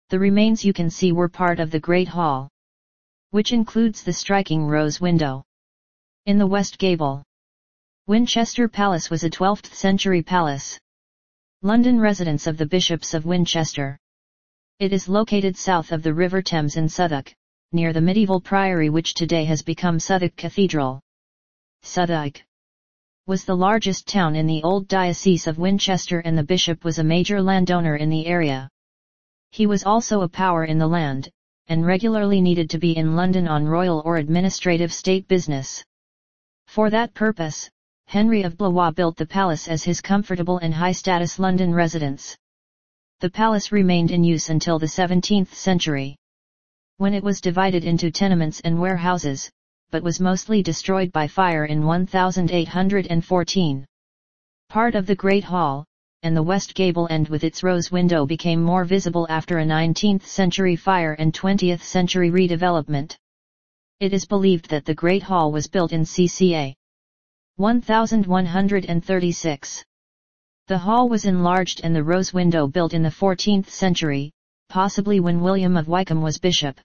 The remains you can see were part of the Great Hall, which includes the striking rose window in the west gable. Winchester Palace was a 12th century palace. London residence of the Bishops of Winchester. It is located south of the River Thames in Southwark, near the medieval priory which today has become Southwark Cathedral. Southwark was the largest town in the old Diocese of Winchester, and the bishop was a major landowner in the area. He was also a power in the land, and regularly needed to be in London on royal or administrative state business. For that purpose, Henry of Blois built the palace as his comfortable and high-status London residence. The palace remained in use until the 17th century, when it was divided into tenements and warehouses, but was mostly destroyed by fire in 1814. Part of the Great Hall, and the west gable end with its rose window became more visible after a 19th century fire and 20th century redevelopment. It is believed that the Great Hall was built in CCA 1136. The hall was enlarged and the rose window built in the 14th century, possibly when William of Wykeham was bishop.